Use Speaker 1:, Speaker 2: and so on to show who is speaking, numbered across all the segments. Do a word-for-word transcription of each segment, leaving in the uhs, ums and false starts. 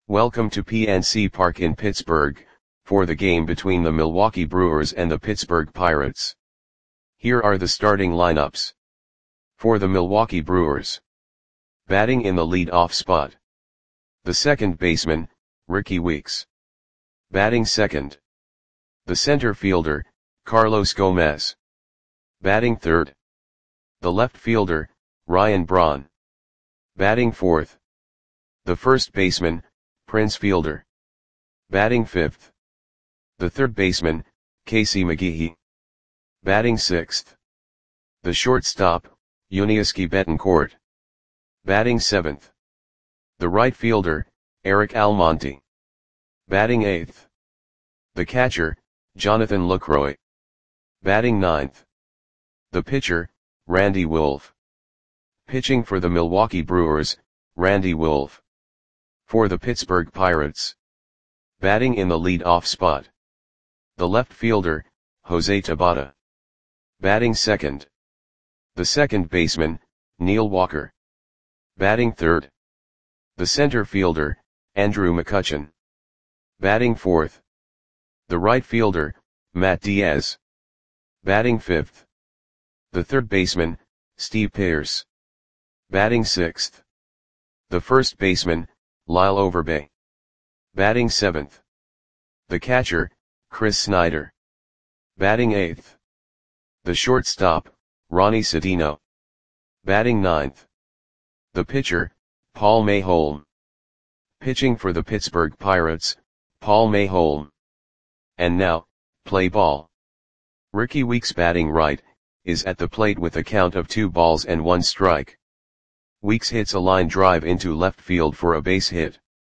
Speaker 1: Welcome to P N C Park in Pittsburgh, for the game between the Milwaukee Brewers and the Pittsburgh Pirates. Here are the starting lineups. For the Milwaukee Brewers. Batting in the lead-off spot. The second baseman, Rickie Weeks. Batting second. The center fielder, Carlos Gomez. Batting third. The left fielder, Ryan Braun. Batting fourth. The first baseman, Prince Fielder. Batting fifth. The third baseman, Casey McGehee. Batting sixth. The shortstop, Yuniesky Betancourt. Batting seventh. The right fielder, Eric Almonte. Batting eighth. The catcher, Jonathan Lucroy. Batting ninth. The pitcher, Randy Wolf. Pitching for the Milwaukee Brewers, Randy Wolf. For the Pittsburgh Pirates. Batting in the lead-off spot. The left fielder, Jose Tabata. Batting second. The second baseman, Neil Walker. Batting third. The center fielder, Andrew McCutchen. Batting fourth. The right fielder, Matt Diaz. Batting fifth. The third baseman, Steve Pearce. Batting sixth. The first baseman, Lyle Overbay. Batting seventh. The catcher, Chris Snyder. Batting eighth. The shortstop, Ronnie Sedino. Batting ninth. The pitcher, Paul Mayholm. Pitching for the Pittsburgh Pirates, Paul Mayholm. And now, play ball. Rickie Weeks batting right, is at the plate with a count of two balls and one strike. Weeks hits a line drive into left field for a base hit.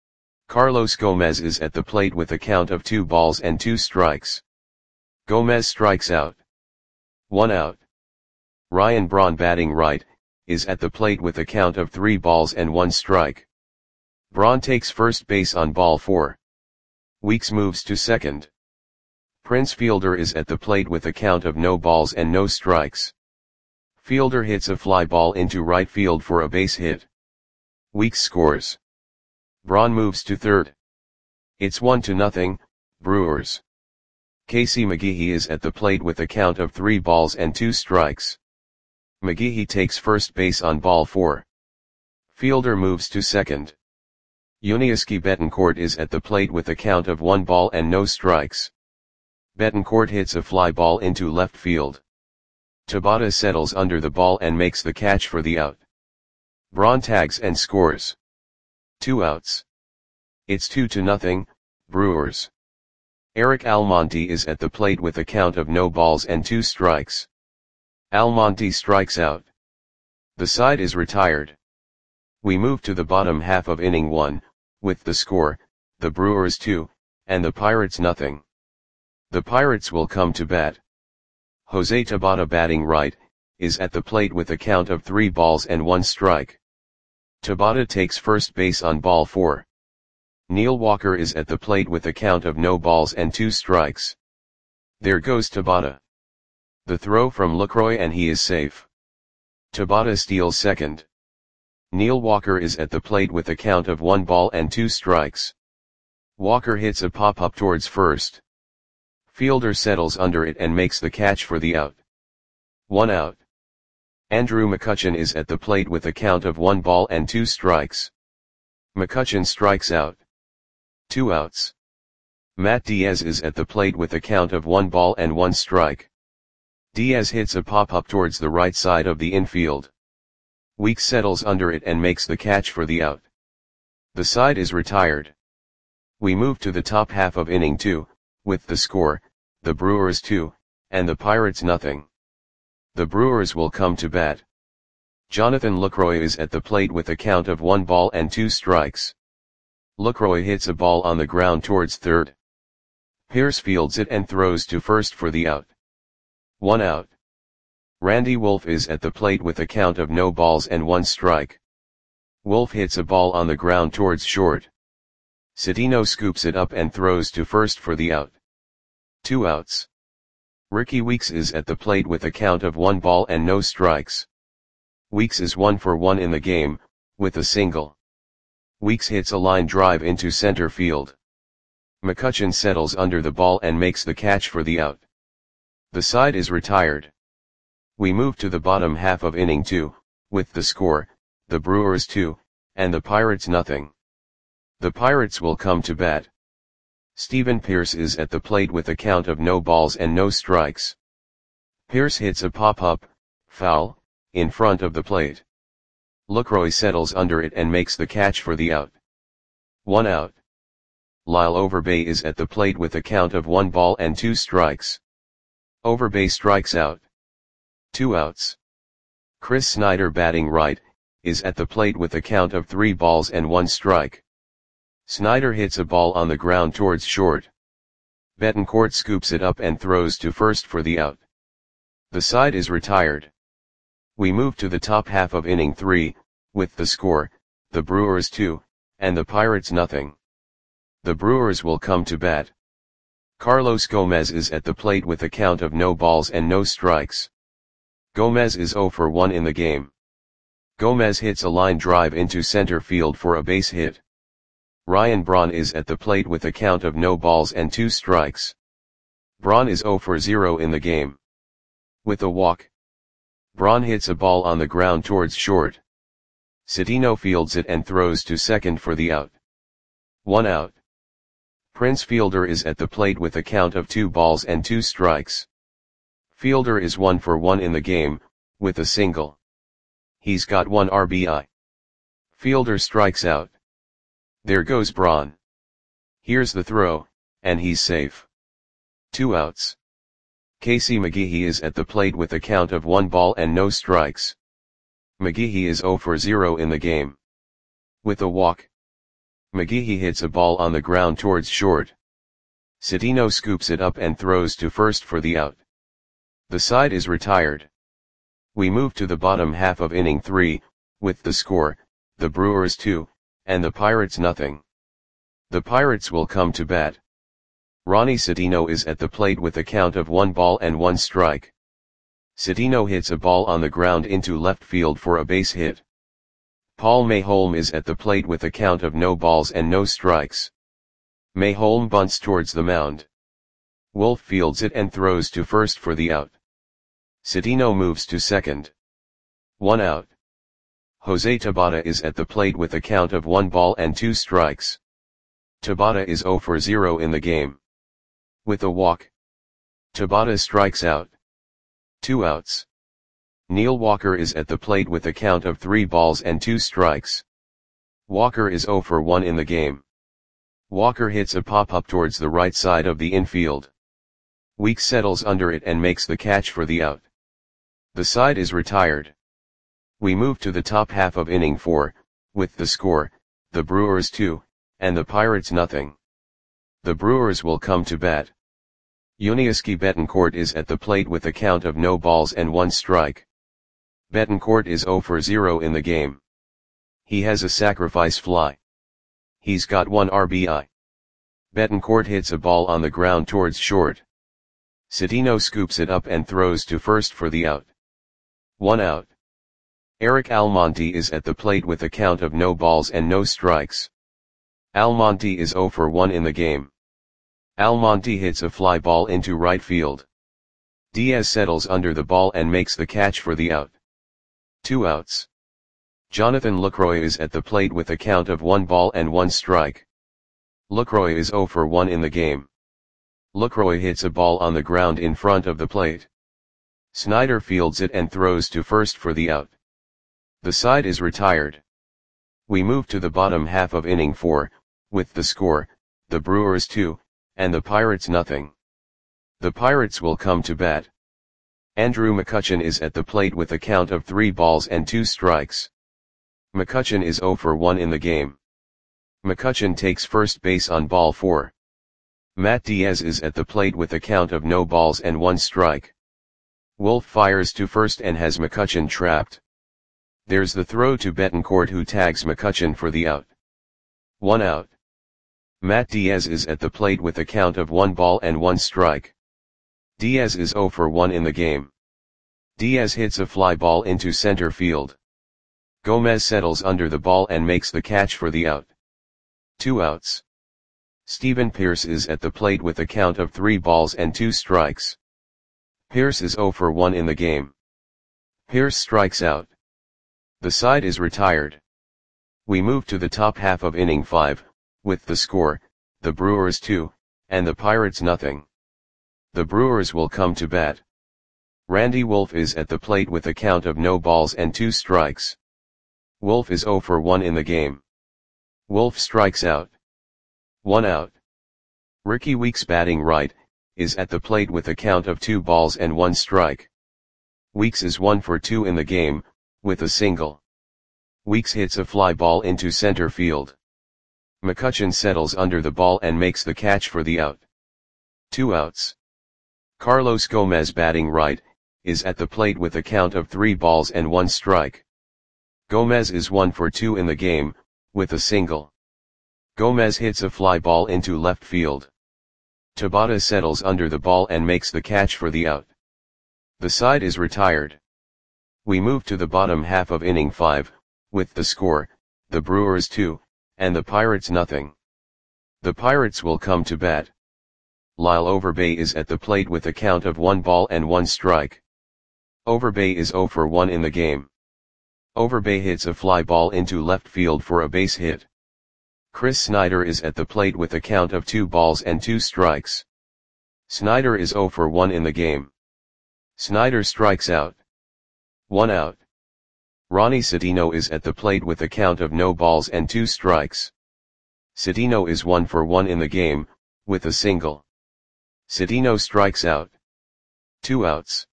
Speaker 1: Carlos Gomez is at the plate with a count of two balls and two strikes. Gomez strikes out. One out. Ryan Braun batting right, is at the plate with a count of three balls and one strike. Braun takes first base on ball four. Weeks moves to second. Prince Fielder is at the plate with a count of no balls and no strikes. Fielder hits a fly ball into right field for a base hit. Weeks scores. Braun moves to third. It's one to nothing, Brewers. Casey McGehee is at the plate with a count of three balls and two strikes. McGehee takes first base on ball four. Fielder moves to second. Yuniesky Betancourt is at the plate with a count of one ball and no strikes. Betancourt hits a fly ball into left field. Tabata settles under the ball and makes the catch for the out. Braun tags and scores. Two outs. It's two to nothing, Brewers. Eric Almonte is at the plate with a count of no balls and two strikes. Almonte strikes out. The side is retired. We move to the bottom half of inning one, with the score, the Brewers two, and the Pirates nothing. The Pirates will come to bat. Jose Tabata batting right, is at the plate with a count of three balls and one strike. Tabata takes first base on ball four. Neil Walker is at the plate with a count of no balls and two strikes. There goes Tabata. The throw from Lucroy and he is safe. Tabata steals second. Neil Walker is at the plate with a count of one ball and two strikes. Walker hits a pop-up towards first. Fielder settles under it and makes the catch for the out. One out. Andrew McCutchen is at the plate with a count of one ball and two strikes. McCutchen strikes out. Two outs. Matt Diaz is at the plate with a count of one ball and one strike. Diaz hits a pop-up towards the right side of the infield. Weeks settles under it and makes the catch for the out. The side is retired. We move to the top half of inning two, with the score, the Brewers two, and the Pirates nothing. The Brewers will come to bat. Jonathan Lucroy is at the plate with a count of one ball and two strikes. Lucroy hits a ball on the ground towards third. Pearce fields it and throws to first for the out. One out. Randy Wolf is at the plate with a count of no balls and one strike. Wolf hits a ball on the ground towards short. Sedino scoops it up and throws to first for the out. Two outs. Rickie Weeks is at the plate with a count of one ball and no strikes. Weeks is one for one in the game, with a single. Weeks hits a line drive into center field. McCutchen settles under the ball and makes the catch for the out. The side is retired. We move to the bottom half of inning two, with the score, the Brewers two, and the Pirates nothing. The Pirates will come to bat. Stephen Pearce is at the plate with a count of no balls and no strikes. Pearce hits a pop-up, foul, in front of the plate. Lucroy settles under it and makes the catch for the out. One out. Lyle Overbay is at the plate with a count of one ball and two strikes. Overbay strikes out. Two outs. Chris Snyder, batting right, is at the plate with a count of three balls and one strike. Snyder hits a ball on the ground towards short. Betancourt scoops it up and throws to first for the out. The side is retired. We move to the top half of inning three, with the score, the Brewers two, and the Pirates nothing. The Brewers will come to bat. Carlos Gomez is at the plate with a count of no balls and no strikes. Gomez is zero for one in the game. Gomez hits a line drive into center field for a base hit. Ryan Braun is at the plate with a count of no balls and two strikes. Braun is zero for zero in the game. With a walk, Braun hits a ball on the ground towards short. Citino fields it and throws to second for the out. One out. Prince Fielder is at the plate with a count of two balls and two strikes. Fielder is one for one in the game, with a single. He's got one R B I. Fielder strikes out. There goes Braun. Here's the throw, and he's safe. Two outs. Casey McGehee is at the plate with a count of one ball and no strikes. McGehee is zero for zero in the game. With a walk, McGehee hits a ball on the ground towards short. Citino scoops it up and throws to first for the out. The side is retired. We move to the bottom half of inning three, with the score, the Brewers two, and the Pirates nothing. The Pirates will come to bat. Ronnie Citino is at the plate with a count of one ball and one strike. Citino hits a ball on the ground into left field for a base hit. Paul Mayholm is at the plate with a count of no balls and no strikes. Mayholm bunts towards the mound. Wolf fields it and throws to first for the out. Citino moves to second. One out. Jose Tabata is at the plate with a count of one ball and two strikes. Tabata is zero for zero in the game. With a walk, Tabata strikes out. Two outs. Neil Walker is at the plate with a count of three balls and two strikes. Walker is zero for one in the game. Walker hits a pop-up towards the right side of the infield. Weeks settles under it and makes the catch for the out. The side is retired. We move to the top half of inning four, with the score, the Brewers two, and the Pirates nothing. The Brewers will come to bat. Yuniesky Betancourt is at the plate with a count of no balls and one strike. Betancourt is zero for zero in the game. He has a sacrifice fly. He's got one R B I. Betancourt hits a ball on the ground towards short. Citino scoops it up and throws to first for the out. One out. Eric Almonte is at the plate with a count of no balls and no strikes. Almonte is zero for one in the game. Almonte hits a fly ball into right field. Diaz settles under the ball and makes the catch for the out. Two outs. Jonathan Lucroy is at the plate with a count of one ball and one strike. Lucroy is zero for one in the game. Lucroy hits a ball on the ground in front of the plate. Snyder fields it and throws to first for the out. The side is retired. We move to the bottom half of inning four, with the score, the Brewers two, and the Pirates nothing. The Pirates will come to bat. Andrew McCutchen is at the plate with a count of three balls and two strikes. McCutchen is zero for one in the game. McCutchen takes first base on ball four. Matt Diaz is at the plate with a count of no balls and one strike. Wolf fires to first and has McCutchen trapped. There's the throw to Betancourt, who tags McCutchen for the out. One out. Matt Diaz is at the plate with a count of one ball and one strike. Diaz is zero for one in the game. Diaz hits a fly ball into center field. Gomez settles under the ball and makes the catch for the out. Two outs. Stephen Pearce is at the plate with a count of three balls and two strikes. Pearce is zero for one in the game. Pearce strikes out. The side is retired. We move to the top half of inning five, with the score, the Brewers two, and the Pirates nothing. The Brewers will come to bat. Randy Wolf is at the plate with a count of no balls and two strikes. Wolf is zero for one in the game. Wolf strikes out. One out. Ricky Weeks, batting right, is at the plate with a count of two balls and one strike. Weeks is one for two in the game, with a single. Weeks hits a fly ball into center field. McCutchen settles under the ball and makes the catch for the out. Two outs. Carlos Gomez, batting right, is at the plate with a count of three balls and one strike. Gomez is one for two in the game, with a single. Gomez hits a fly ball into left field. Tabata settles under the ball and makes the catch for the out. The side is retired. We move to the bottom half of inning five, with the score, the Brewers two, and the Pirates nothing. The Pirates will come to bat. Lyle Overbay is at the plate with a count of one ball and one strike. Overbay is zero for one in the game. Overbay hits a fly ball into left field for a base hit. Chris Snyder is at the plate with a count of two balls and two strikes. Snyder is zero for one in the game. Snyder strikes out. One out. Ronnie Cedeno is at the plate with a count of no balls and two strikes. Cedeno is one for one in the game, with a single. Cedeno strikes out. Two outs.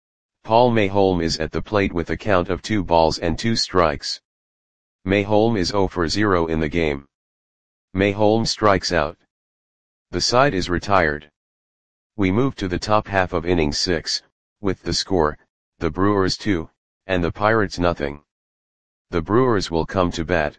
Speaker 1: Paul Mayholm is at the plate with a count of two balls and two strikes. Mayholm is zero for zero in the game. Mayholm strikes out. The side is retired. We move to the top half of inning six, with the score, the Brewers two, and the Pirates nothing. The Brewers will come to bat.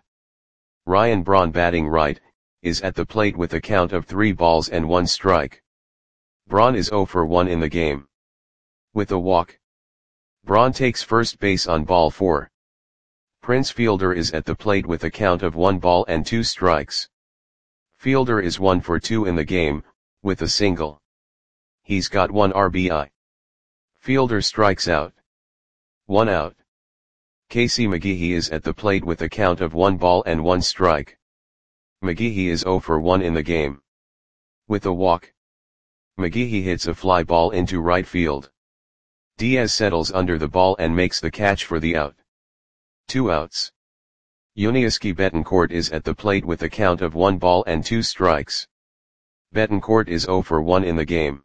Speaker 1: Ryan Braun, batting right, is at the plate with a count of three balls and one strike. Braun is zero for one in the game. With a walk. Braun takes first base on ball four. Prince Fielder is at the plate with a count of one ball and two strikes. Fielder is one for two in the game, with a single. He's got one R B I. Fielder strikes out. One out. Casey McGehee is at the plate with a count of one ball and one strike. McGehee is zero for one in the game. With a walk. McGehee hits a fly ball into right field. Diaz settles under the ball and makes the catch for the out. Two outs. Yuniesky Betancourt is at the plate with a count of one ball and two strikes. Betancourt is zero for one in the game.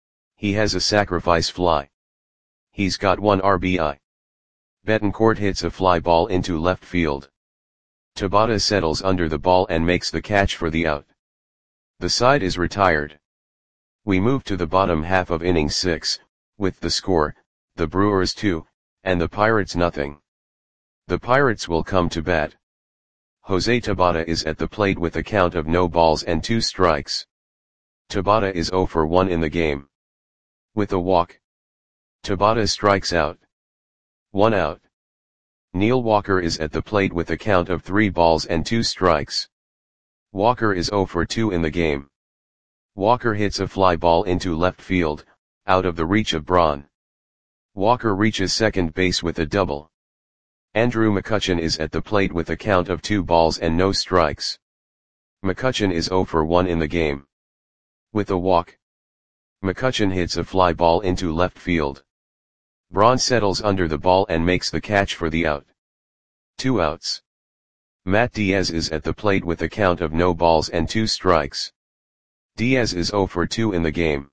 Speaker 1: He has a sacrifice fly. He's got one R B I. Betancourt hits a fly ball into left field. Tabata settles under the ball and makes the catch for the out. The side is retired. We move to the bottom half of inning six, with the score, the Brewers two, and the Pirates nothing. The Pirates will come to bat. Jose Tabata is at the plate with a count of no balls and two strikes. Tabata is zero for one in the game. With a walk. Tabata strikes out. One out. Neil Walker is at the plate with a count of three balls and two strikes. Walker is zero for two in the game. Walker hits a fly ball into left field, out of the reach of Braun. Walker reaches second base with a double. Andrew McCutchen is at the plate with a count of two balls and no strikes. McCutchen is zero for one in the game. With a walk. McCutchen hits a fly ball into left field. Braun settles under the ball and makes the catch for the out. Two outs. Matt Diaz is at the plate with a count of no balls and two strikes. Diaz is zero for two in the game.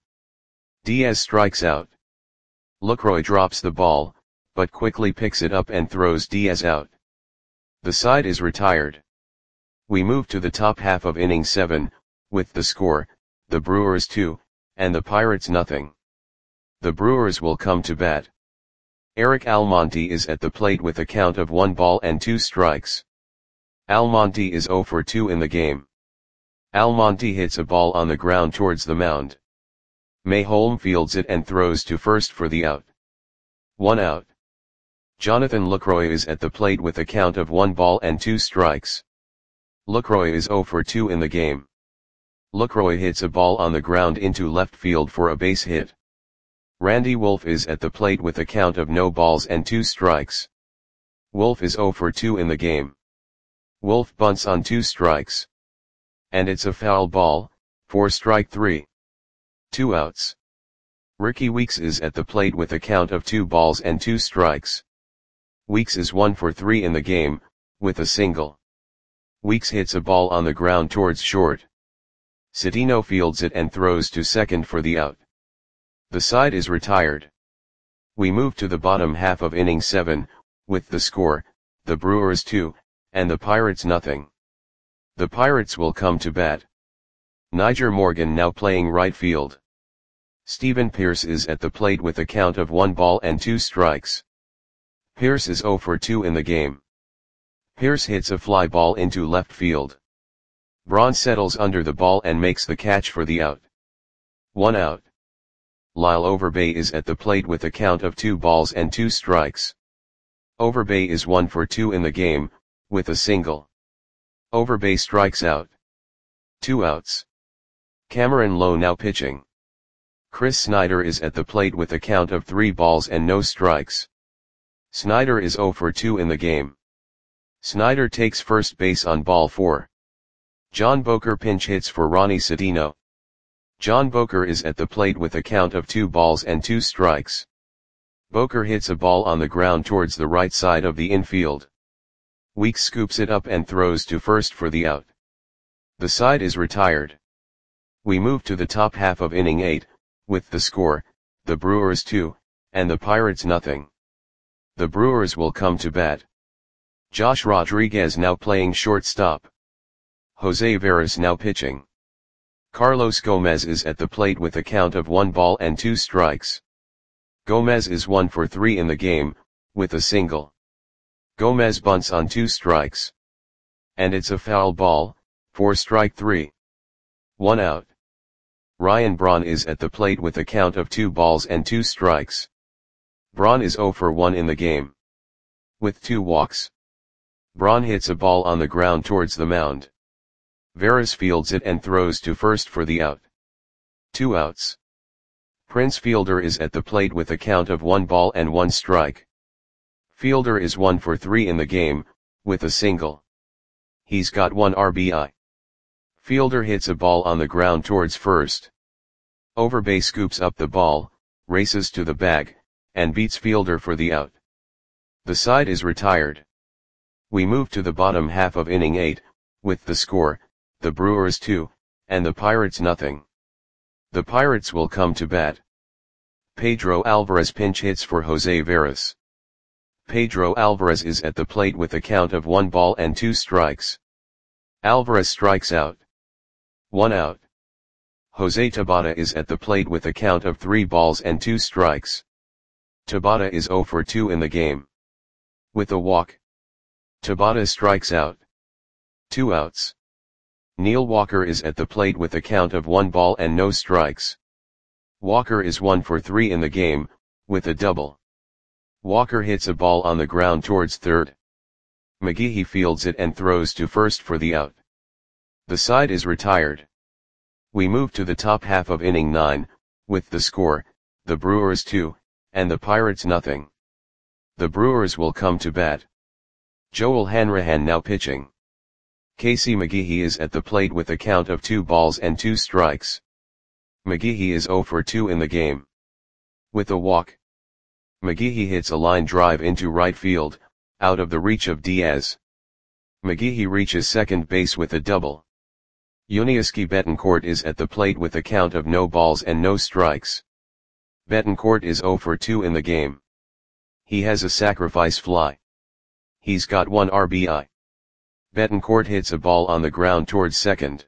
Speaker 1: Diaz strikes out. Lucroy drops the ball, but quickly picks it up and throws Diaz out. The side is retired. We move to the top half of inning seven, with the score, the Brewers two, and the Pirates nothing. The Brewers will come to bat. Eric Almonte is at the plate with a count of one ball and two strikes. Almonte is zero for two in the game. Almonte hits a ball on the ground towards the mound. Mayholm fields it and throws to first for the out. One out. Jonathan Lucroy is at the plate with a count of one ball and two strikes. Lucroy is zero for two in the game. Lucroy hits a ball on the ground into left field for a base hit. Randy Wolf is at the plate with a count of no balls and two strikes. Wolf is zero for two in the game. Wolf bunts on two strikes. And it's a foul ball, for strike three. Two outs. Ricky Weeks is at the plate with a count of two balls and two strikes. Weeks is one for three in the game, with a single. Weeks hits a ball on the ground towards short. Cedeno fields it and throws to second for the out. The side is retired. We move to the bottom half of inning seven, with the score, the Brewers two, and the Pirates nothing. The Pirates will come to bat. Nyjer Morgan now playing right field. Stephen Pearce is at the plate with a count of one ball and two strikes. Pearce is zero for two in the game. Pearce hits a fly ball into left field. Braun settles under the ball and makes the catch for the out. One out. Lyle Overbay is at the plate with a count of two balls and two strikes. Overbay is one for two in the game, with a single. Overbay strikes out. Two outs. Cameron Lowe now pitching. Chris Snyder is at the plate with a count of three balls and no strikes. Snyder is zero for two in the game. Snyder takes first base on ball four. John Boker pinch hits for Ronnie Cedeno. John Boker is at the plate with a count of two balls and two strikes. Boker hits a ball on the ground towards the right side of the infield. Weeks scoops it up and throws to first for the out. The side is retired. We move to the top half of inning eight, with the score, the Brewers two, and the Pirates nothing. The Brewers will come to bat. Josh Rodriguez now playing shortstop. Jose Veras now pitching. Carlos Gomez is at the plate with a count of one ball and two strikes. Gomez is one for three in the game, with a single. Gomez bunts on two strikes. And it's a foul ball, for strike three. One out. Ryan Braun is at the plate with a count of two balls and two strikes. Braun is zero for one in the game. With two walks. Braun hits a ball on the ground towards the mound. Veras fields it and throws to first for the out. Two outs. Prince Fielder is at the plate with a count of one ball and one strike. Fielder is one for three in the game, with a single. He's got one R B I. Fielder hits a ball on the ground towards first. Overbay scoops up the ball, races to the bag, and beats Fielder for the out. The side is retired. We move to the bottom half of inning eight, with the score, the Brewers two, and the Pirates nothing. The Pirates will come to bat. Pedro Alvarez pinch hits for Jose Veras. Pedro Alvarez is at the plate with a count of one ball and two strikes. Alvarez strikes out. One out. Jose Tabata is at the plate with a count of three balls and two strikes. Tabata is zero for two in the game. With a walk. Tabata strikes out. Two outs. Neil Walker is at the plate with a count of one ball and no strikes. Walker is one for three in the game, with a double. Walker hits a ball on the ground towards third. McGehee fields it and throws to first for the out. The side is retired. We move to the top half of inning nine, with the score, the Brewers two, and the Pirates nothing. The Brewers will come to bat. Joel Hanrahan now pitching. Casey McGehee is at the plate with a count of two balls and two strikes. McGehee is zero for two in the game. With a walk. McGehee hits a line drive into right field, out of the reach of Diaz. McGehee reaches second base with a double. Yuniesky Betancourt is at the plate with a count of no balls and no strikes. Betancourt is zero for two in the game. He has a sacrifice fly. He's got one R B I. Betancourt hits a ball on the ground towards second.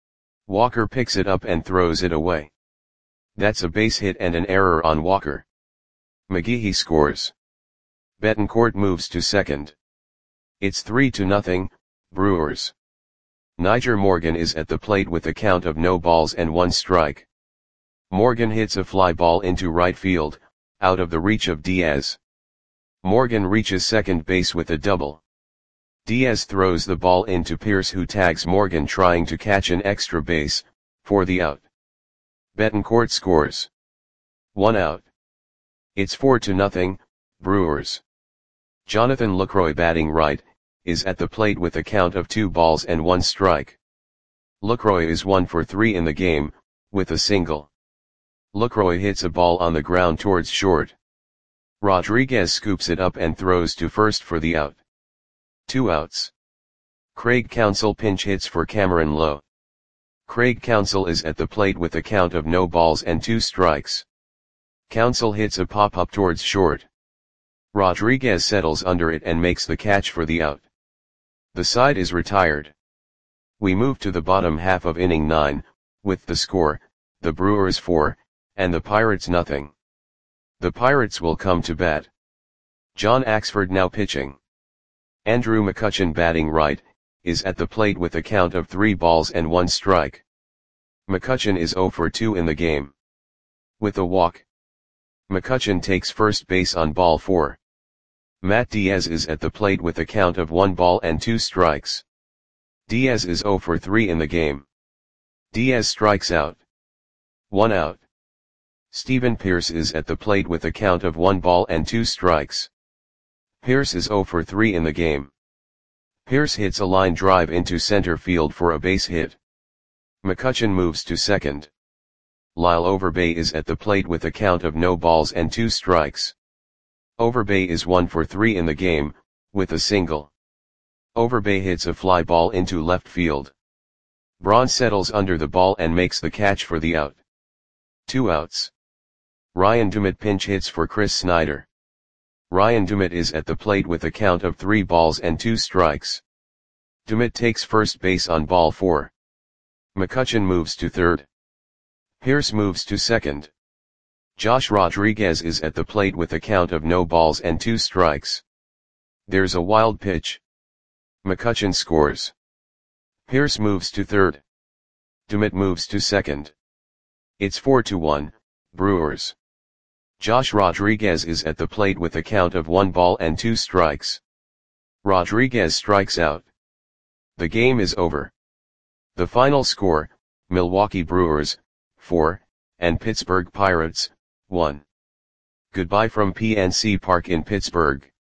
Speaker 1: Walker picks it up and throws it away. That's a base hit and an error on Walker. McGehee scores. Betancourt moves to second. It's three to nothing, Brewers. Nyjer Morgan is at the plate with a count of no balls and one strike. Morgan hits a fly ball into right field, out of the reach of Diaz. Morgan reaches second base with a double. Diaz throws the ball into Pierce, who tags Morgan trying to catch an extra base, for the out. Betancourt scores. One out. It's four to nothing, Brewers. Jonathan Lucroy, batting right, is at the plate with a count of two balls and one strike. Lucroy is one for three in the game, with a single. Lucroy hits a ball on the ground towards short. Rodriguez scoops it up and throws to first for the out. Two outs. Craig Counsell pinch hits for Cameron Lowe. Craig Counsell is at the plate with a count of no balls and two strikes. Counsell hits a pop-up towards short. Rodriguez settles under it and makes the catch for the out. The side is retired. We move to the bottom half of inning nine, with the score, the Brewers four, and the Pirates nothing. The Pirates will come to bat. John Axford now pitching. Andrew McCutchen, batting right, is at the plate with a count of three balls and one strike. McCutchen is zero for two in the game. With a walk. McCutchen takes first base on ball four. Matt Diaz is at the plate with a count of one ball and two strikes. Diaz is zero for three in the game. Diaz strikes out. One out. Stephen Pierce is at the plate with a count of one ball and two strikes. Pierce is zero for three in the game. Pierce hits a line drive into center field for a base hit. McCutchen moves to second. Lyle Overbay is at the plate with a count of no balls and two strikes. Overbay is one for three in the game, with a single. Overbay hits a fly ball into left field. Braun settles under the ball and makes the catch for the out. Two outs. Ryan Dumit pinch hits for Chris Snyder. Ryan Dumit is at the plate with a count of three balls and two strikes. Dumit takes first base on ball four. McCutchen moves to third. Pierce moves to second. Josh Rodriguez is at the plate with a count of no balls and two strikes. There's a wild pitch. McCutchen scores. Pierce moves to third. Dumit moves to second. It's four to one, Brewers. Josh Rodriguez is at the plate with a count of one ball and two strikes. Rodriguez strikes out. The game is over. The final score, Milwaukee Brewers, four, and Pittsburgh Pirates, one. Goodbye from P N C Park in Pittsburgh.